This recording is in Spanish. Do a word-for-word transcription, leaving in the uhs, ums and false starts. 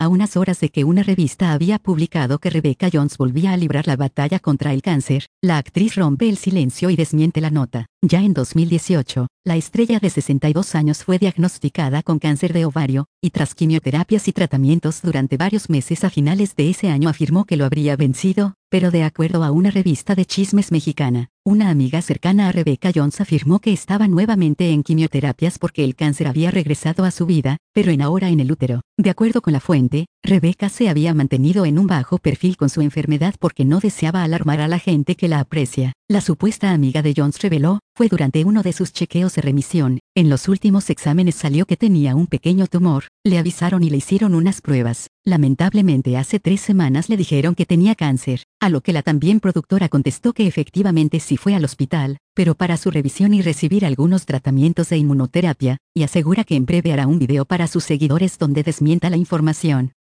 a unas horas de que una revista había publicado que Rebecca Jones volvía a librar la batalla contra el cáncer. La actriz rompe el silencio y desmiente la nota. Ya en dos mil dieciocho, la estrella de sesenta y dos años fue diagnosticada con cáncer de ovario, y tras quimioterapias y tratamientos durante varios meses a finales de ese año afirmó que lo habría vencido, pero de acuerdo a una revista de chismes mexicana, una amiga cercana a Rebecca Jones afirmó que estaba nuevamente en quimioterapias porque el cáncer había regresado a su vida, pero en ahora en el útero. De acuerdo con la fuente, Rebecca se había mantenido en un bajo perfil con su enfermedad porque no deseaba alarmar a la gente que la aprecia. La supuesta amiga de Jones reveló, fue durante uno de sus chequeos de remisión, en los últimos exámenes salió que tenía un pequeño tumor, le avisaron y le hicieron unas pruebas. Lamentablemente hace tres semanas le dijeron que tenía cáncer, a lo que la también productora contestó que efectivamente sí fue al hospital, pero para su revisión y recibir algunos tratamientos de inmunoterapia, y asegura que en breve hará un video para sus seguidores donde desmienta la información.